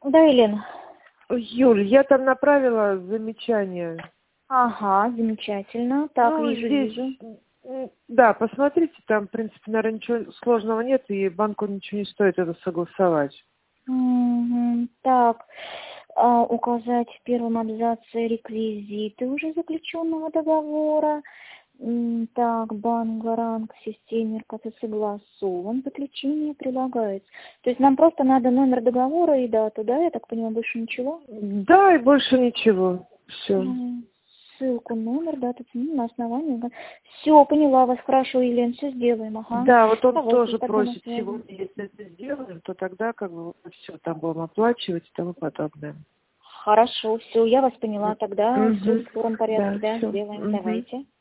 Да, Елена. Юль, я там направила замечание. Ага, замечательно. Так, Ну, вижу. Да, посмотрите, там, в принципе, наверное, ничего сложного нет, и банку ничего не стоит это согласовать. Так, указать в первом абзаце реквизиты уже заключенного договора. Так, банк, гарант, системе РКЦ согласован, заключение прилагается. То есть нам просто надо номер договора и дату, да, я так понимаю, больше ничего? Да, и больше ничего. Все. Ссылку, номер, дату, на основании. Все, поняла вас, хорошо, Елена, все сделаем, ага. Да, вот он Давайте, тоже тогда на просит связи. сегодня, если это сделаем, то тогда как бы все там будем оплачивать и тому подобное. Хорошо, все, я вас поняла, тогда все в скором порядке, Да, да, все. сделаем, давайте.